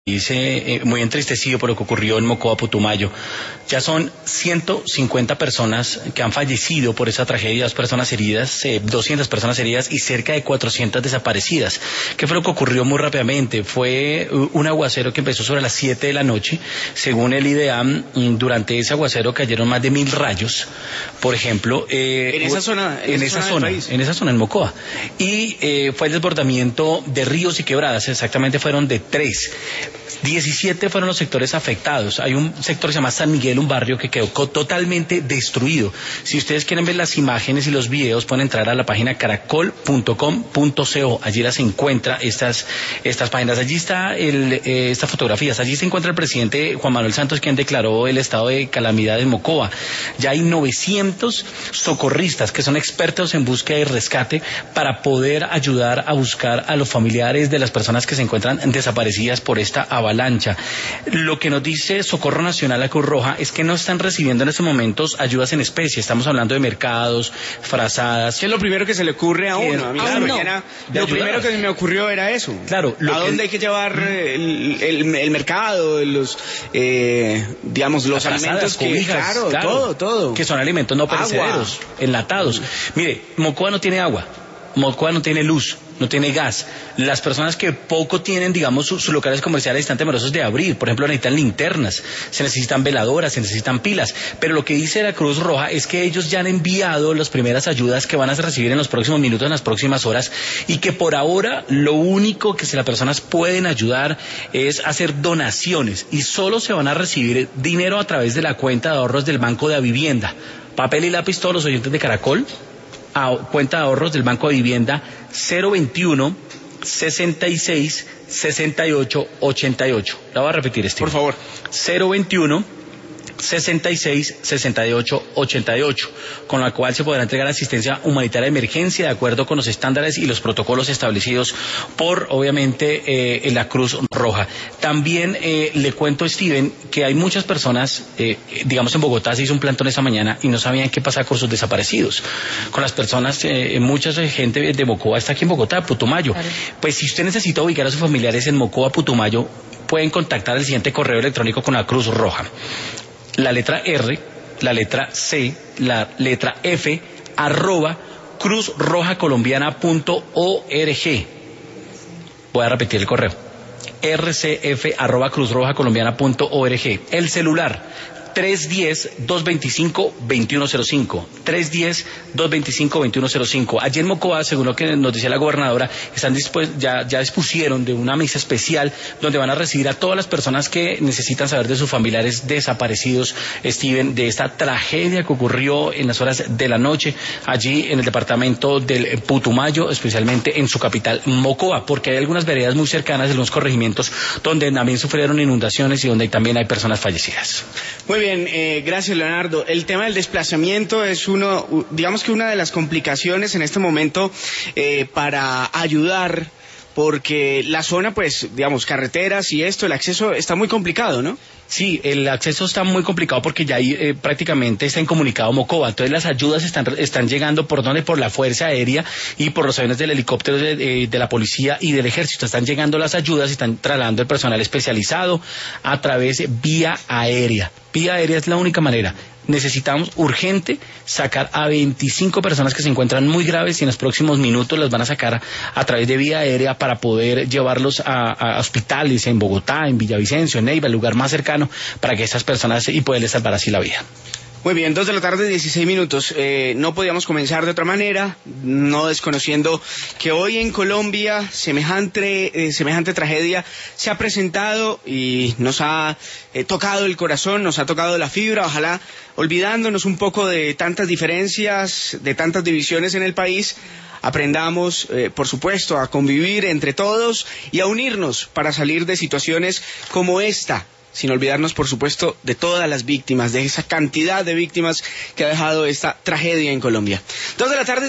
Dice muy entristecido por lo que ocurrió en Mocoa, Putumayo. Ya son 150 personas que han fallecido por esa tragedia, 2 personas heridas, 200 personas heridas y cerca de 400 desaparecidas. ¿Qué fue lo que ocurrió muy rápidamente? Fue un aguacero que empezó sobre las 7 de la noche. Según el IDEAM, durante ese aguacero cayeron más de 1000 rayos, por ejemplo. En esa zona, en Mocoa. Y fue el desbordamiento de ríos y quebradas, exactamente fueron de 3. 17 fueron los sectores afectados. Hay un sector que se llama San Miguel, un barrio que quedó totalmente destruido. Si ustedes quieren ver las imágenes y los videos, pueden entrar a la página caracol.com.co. Allí las encuentra estas páginas. Allí está estas fotografías. Allí se encuentra el presidente Juan Manuel Santos, quien declaró el estado de calamidad en Mocoa. Ya hay 900 socorristas que son expertos en búsqueda y rescate para poder ayudar a buscar a los familiares de las personas que se encuentran desaparecidas por esta avalancha. Lo que nos dice Socorro Nacional, la Cruz Roja, es que no están recibiendo en estos momentos ayudas en especie. Estamos hablando de mercados, frazadas. ¿Qué es lo primero que se le ocurre a uno? A mí lo primero que me ocurrió era eso. Claro. ¿A dónde hay que llevar el mercado, los alimentos cobijas, claro, todo. Que son alimentos no perecederos, enlatados. Mire, Mocoa no tiene agua. Mocoa no tiene luz, no tiene gas. Las personas que poco tienen, digamos, sus locales comerciales están temerosos de abrir. Por ejemplo, necesitan linternas, se necesitan veladoras, se necesitan pilas. Pero lo que dice la Cruz Roja es que ellos ya han enviado las primeras ayudas que van a recibir en los próximos minutos, en las próximas horas, y que por ahora lo único que las personas pueden ayudar es hacer donaciones, y solo se van a recibir dinero a través de la cuenta de ahorros del Banco de Vivienda. Papel y lápiz, todos los oyentes de Caracol, a cuenta de ahorros del Banco de Vivienda 021 66 68 88. La voy a repetir, Steve. Por favor. 021 66 68 88, con la cual se podrá entregar asistencia humanitaria de emergencia de acuerdo con los estándares y los protocolos establecidos por, obviamente, la Cruz Roja. También le cuento, Steven, que hay muchas personas, digamos en Bogotá se hizo un plantón esa mañana y no sabían qué pasar con sus desaparecidos, con las personas, mucha gente de Mocoa está aquí en Bogotá, Putumayo. Claro. Pues si usted necesita ubicar a sus familiares en Mocoa, Putumayo, pueden contactar el siguiente correo electrónico con la Cruz Roja: la letra R, la letra C, la letra F, @cruzrojacolombiana.org. Voy a repetir el correo: rcf@cruzrojacolombiana.org. El celular 310-225-2105. 310-225-2105. Allí en Mocoa, según lo que nos decía la gobernadora, están ya dispusieron de una mesa especial donde van a recibir a todas las personas que necesitan saber de sus familiares desaparecidos, Steven, de esta tragedia que ocurrió en las horas de la noche allí en el departamento del Putumayo, especialmente en su capital, Mocoa, porque hay algunas veredas muy cercanas de los corregimientos donde también sufrieron inundaciones y donde también hay personas fallecidas. Muy bien, gracias, Leonardo. El tema del desplazamiento es una de las complicaciones en este momento para ayudar, porque la zona, pues, carreteras y el acceso está muy complicado, ¿no? Sí, el acceso está muy complicado porque ya ahí prácticamente está incomunicado Mocoa. Entonces las ayudas están llegando ¿por dónde? Por la Fuerza Aérea y por los aviones del helicóptero de la policía y del ejército. Están llegando las ayudas y están trasladando el personal especializado a través vía aérea. Vía aérea es la única manera. Necesitamos urgente sacar a 25 personas que se encuentran muy graves y en los próximos minutos las van a sacar a través de vía aérea para poder llevarlos a hospitales en Bogotá, en Villavicencio, en Neiva, el lugar más cercano, para que estas personas y poderles salvar así la vida. Muy bien, 2:16 p.m. No podíamos comenzar de otra manera, no desconociendo que hoy en Colombia semejante tragedia se ha presentado y nos ha tocado el corazón, nos ha tocado la fibra. Ojalá, olvidándonos un poco de tantas diferencias, de tantas divisiones en el país, aprendamos, por supuesto, a convivir entre todos y a unirnos para salir de situaciones como esta, sin olvidarnos, por supuesto, de todas las víctimas, de esa cantidad de víctimas que ha dejado esta tragedia en Colombia. 2 de la tarde.